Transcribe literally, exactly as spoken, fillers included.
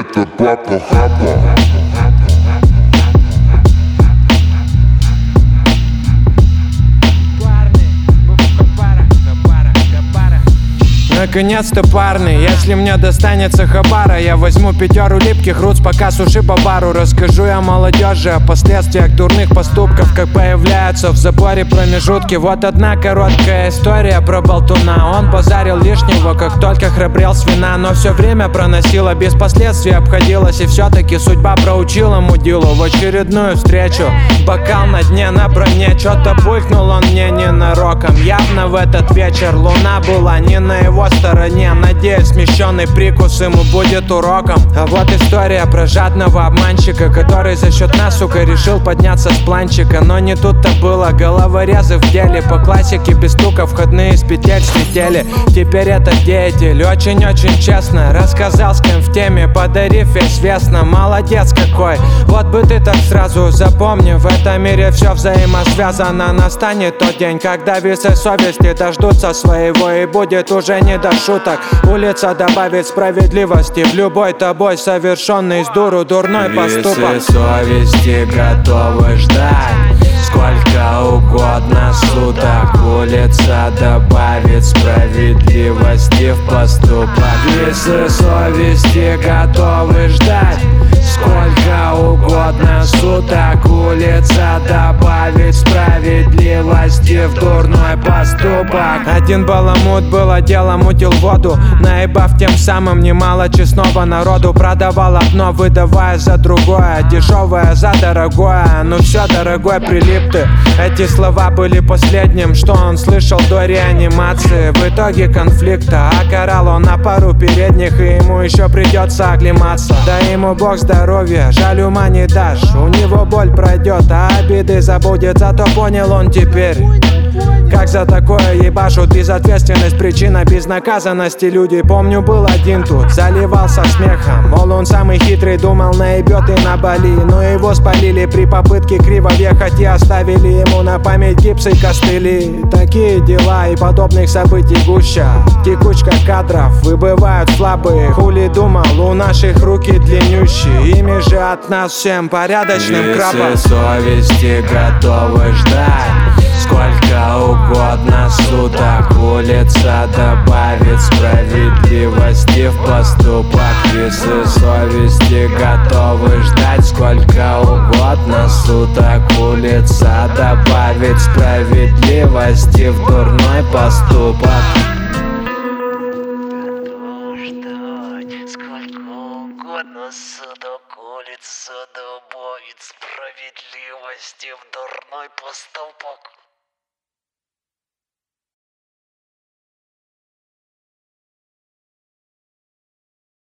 это папа Хапа. Наконец-то, парни, если мне достанется хабара, я возьму пятеру липких руц, пока суши по бару. Расскажу я молодежи о последствиях дурных поступков, как появляются в заборе промежутки. Вот одна короткая история про болтуна. Он базарил лишнего, как только храбрел с вина, но все время проносила, без последствий обходилась. И все-таки судьба проучила мудилу в очередную встречу. Бокал на дне, на броне, что-то булькнул он мне ненароком. Явно в этот вечер луна была не на его стороне. Надеюсь, смещенный прикус ему будет уроком. А вот история про жадного обманщика, который за счет нас, сука, решил подняться с планчика. Но не тут-то было, головорезы в деле. По классике без стука входные с петель слетели. Теперь этот деятель очень-очень честно рассказал, с кем в теме, подарив весь весно. Молодец какой, вот бы ты так сразу запомни, в этом мире все взаимосвязано. Настанет тот день, когда весы совести дождутся своего, и будет уже не до шуток. Улица добавит справедливости в любой тобой совершенный с дуру дурной поступок. Весы совести готовы ждать сколько угодно суток. Улица добавит справедливости в поступок. Весы совести готовы ждать сколько угодно суток. Улица добавит справедливости в дурной поступок. Один баламут было дело, мутил воду, наебав тем самым немало честного народу. Продавал одно, выдавая за другое, дешевое за дорогое. Ну все, дорогой, прилип ты. Эти слова были последним, что он слышал до реанимации. В итоге конфликта окорал он на пару передних, и ему еще придется оклематься. Дай ему Бог здоровья, жаль, ума не дашь. У него боль пройдет, а обиды забудет. Зато понял он теперь, как за такое ебашут. Безответственность, причина безнаказанности. Люди, помню, был один тут, заливался смехом. Мол, он самый хитрый, думал, наебет и на Бали. Но его спалили при попытке криво въехать и оставили ему на память гипс и костыли. Такие дела и подобных событий гуща. Текучка кадров, выбывают слабые. Хули думал, у наших руки длиннющие. Ими же от нас всем порядочным крабам. Весы совести готовы ждать сколько угодно суток. Улица добавит справедливости в поступок. Весы совести готовы ждать сколько угодно суток. Улица добавит справедливости в дурной поступок. Сколько угодно суток. Улица добавит справедливости в дурной поступок.